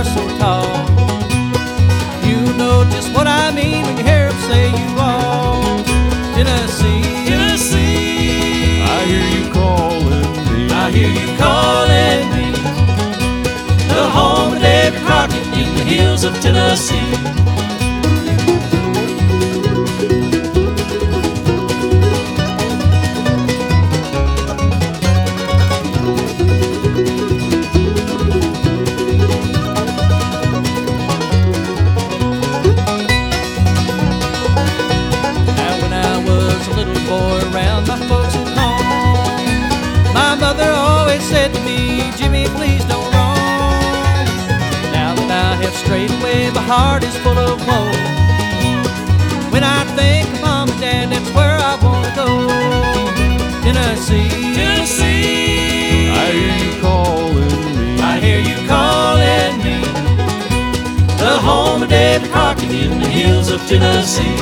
so tall. You know just what I mean when you hear them say you all Tennessee. Tennessee, I hear you calling me. I hear you calling me. The home of Davy Crockett in the hills of Tennessee. My folks at home, my mother always said to me, Jimmy, please don't roam. Now that I have strayed away, my heart is full of woe. When I think of Mom and Dad, that's where I want to go. Tennessee, Tennessee, I hear you calling me. I hear you calling me. The home of Davy Crockett in the hills of Tennessee.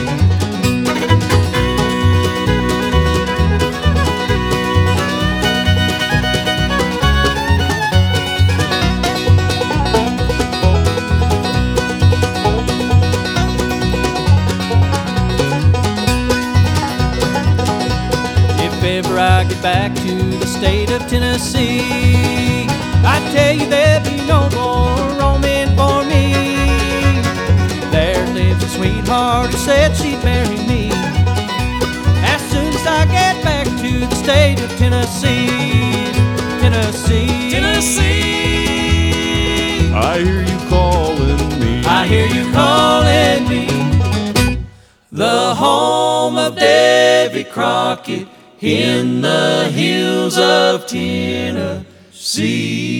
If ever I get back to the state of Tennessee, I tell you there'll be no more roaming for me. There lives a sweetheart who said she'd marry me. As soon as I get back to the state of Tennessee, Tennessee, Tennessee, I hear you calling me. I hear you calling me. The home of Davy Crockett in the hills of Tennessee.